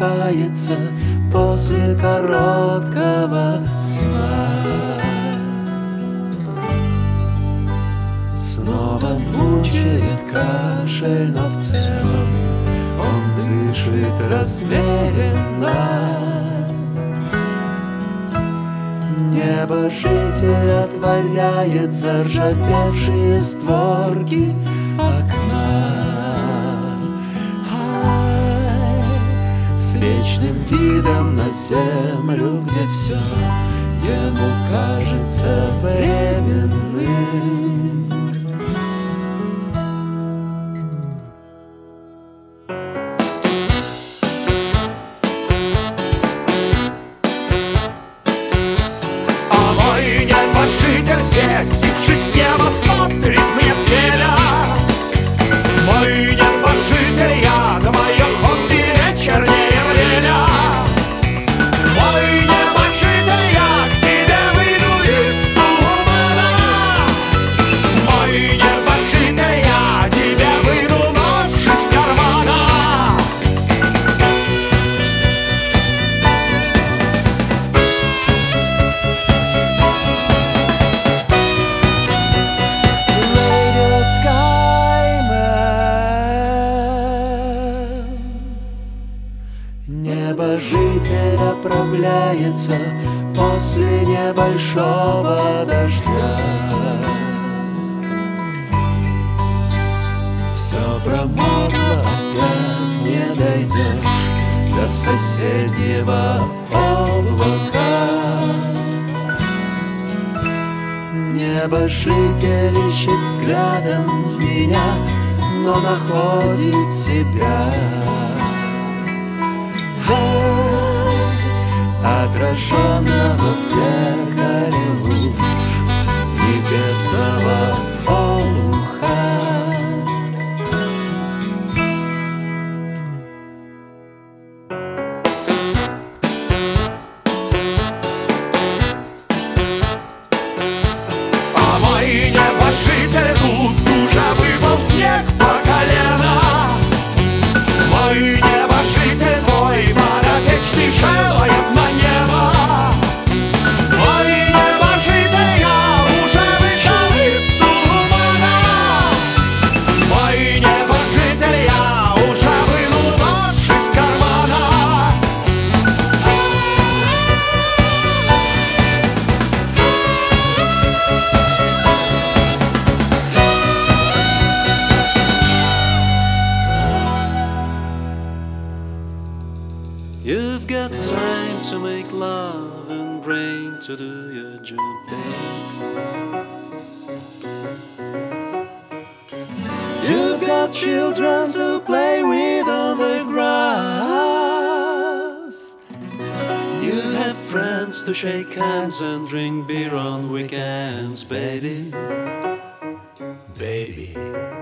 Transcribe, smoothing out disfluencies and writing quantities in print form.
просыпается после короткого сна. Снова мучает кашель, но в целом он дышит размеренно. Небожитель отворяет заржавевшие створки окна. С вечным видом на землю, где все ему кажется временным. Здесь, сившись с неба, смотрит мне в тело. Мой небожитель, я, да мое хобби вечернее время. Мой небожитель, я к тебе выйду из тумана. Мой небожитель, я тебе выйду нож из кармана. Небожитель оправляется после небольшого дождя. Все промокло, опять не дойдешь до соседнего облака. Небожитель ищет взглядом меня, но находит себя. Отраженного в зеркале луч небесного олуха. А мой небожитель тут уже выпал снег по колено. Мой небожитель, твой подопечный шелает на небо. Мой небожитель, я уже вышел из тумана. Мой небожитель, я уже вынул нож из кармана. You've got time to make love and brain to do your job, babe. You've got children to play with on the grass. You have friends to shake hands and drink beer on weekends, baby. Baby.